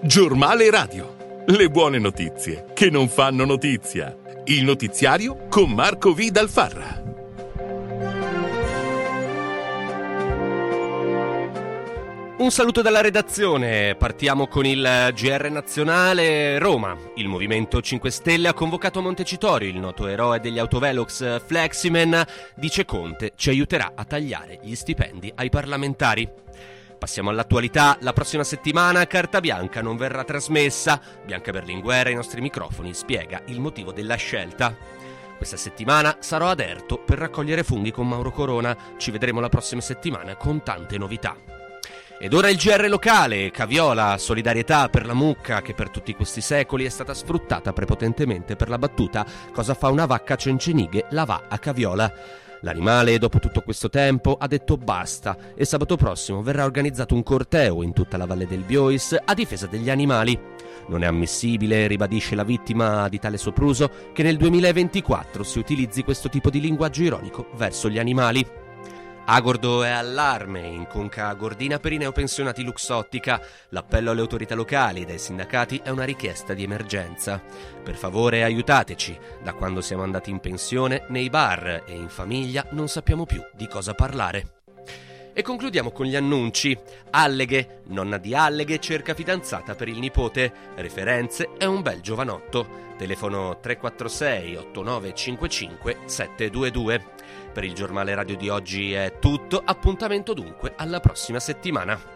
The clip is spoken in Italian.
Giornale Radio. Le buone notizie che non fanno notizia. Il notiziario con Marco V. Dal Farra. Un saluto dalla redazione. Partiamo con il GR nazionale. Roma. Il Movimento 5 Stelle ha convocato Montecitorio, il noto eroe degli autovelox Fleximan. Dice Conte, ci aiuterà a tagliare gli stipendi ai parlamentari. Passiamo all'attualità. La prossima settimana Carta Bianca non verrà trasmessa. Bianca Berlinguer ai nostri microfoni spiega il motivo della scelta. Questa settimana sarò ad Erto per raccogliere funghi con Mauro Corona. Ci vedremo la prossima settimana con tante novità. Ed ora il GR locale. Caviola, solidarietà per la mucca che per tutti questi secoli è stata sfruttata prepotentemente per la battuta «Cosa fa una vacca a Cencenighe? La va a Caviola». L'animale, dopo tutto questo tempo, ha detto basta e sabato prossimo verrà organizzato un corteo in tutta la Valle del Biois a difesa degli animali. Non è ammissibile, ribadisce la vittima di tale sopruso, che nel 2024 si utilizzi questo tipo di linguaggio ironico verso gli animali. Agordo è allarme, in Conca Gordina per i neopensionati Luxottica. L'appello alle autorità locali e ai sindacati è una richiesta di emergenza. Per favore aiutateci, da quando siamo andati in pensione, nei bar e in famiglia non sappiamo più di cosa parlare. E concludiamo con gli annunci. Alleghe, nonna di Alleghe cerca fidanzata per il nipote. Referenze, è un bel giovanotto. Telefono 346 8955 722. Per il giornale radio di oggi è tutto, appuntamento dunque alla prossima settimana.